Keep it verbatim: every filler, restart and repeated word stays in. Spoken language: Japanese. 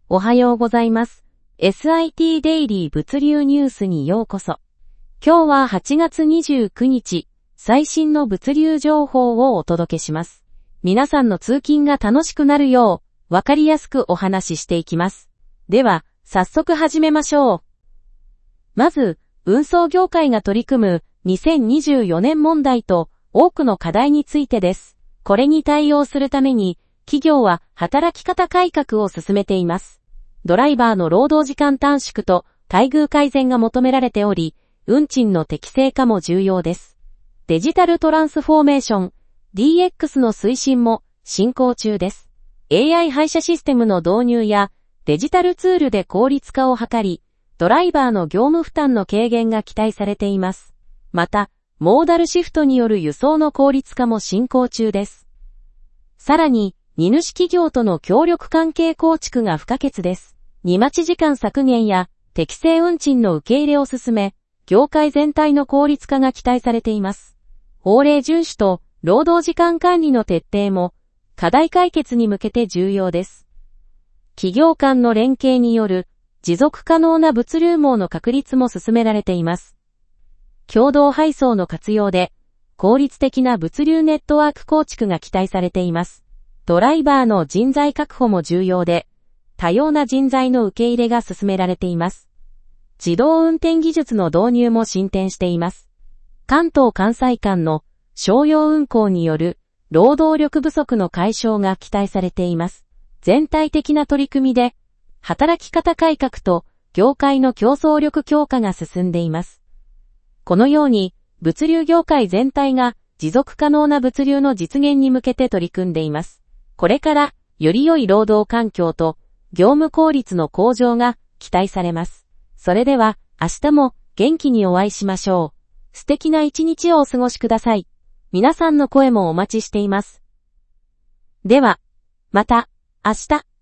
おはようございます。エスアイティー デイリー物流ニュースにようこそ。今日ははちがつにじゅうくにち、最新の物流情報をお届けします。皆さんの通勤が楽しくなるよう、わかりやすくお話ししていきます。では、早速始めましょう。まず、運送業界が取り組むにせんにじゅうよねん問題と多くの課題についてです。これに対応するために、企業は働き方改革を進めています。ドライバーの労働時間短縮と待遇改善が求められており、運賃の適正化も重要です。デジタルトランスフォーメーション、ディーエックス の推進も進行中です。エーアイ 配車システムの導入やデジタルツールで効率化を図り、ドライバーの業務負担の軽減が期待されています。また、モーダルシフトによる輸送の効率化も進行中です。さらに、荷主企業との協力関係構築が不可欠です。荷待ち時間削減や適正運賃の受け入れを進め、業界全体の効率化が期待されています。法令遵守と労働時間管理の徹底も課題解決に向けて重要です。企業間の連携による持続可能な物流網の確立も進められています。共同配送の活用で効率的な物流ネットワーク構築が期待されています。ドライバーの人材確保も重要で、多様な人材の受け入れが進められています。自動運転技術の導入も進展しています。関東関西間の商用運行による労働力不足の解消が期待されています。全体的な取り組みで、働き方改革と業界の競争力強化が進んでいます。このように、物流業界全体が持続可能な物流の実現に向けて取り組んでいます。これから、より良い労働環境と業務効率の向上が期待されます。それでは、明日も元気にお会いしましょう。素敵な一日をお過ごしください。皆さんの声もお待ちしています。では、また、明日。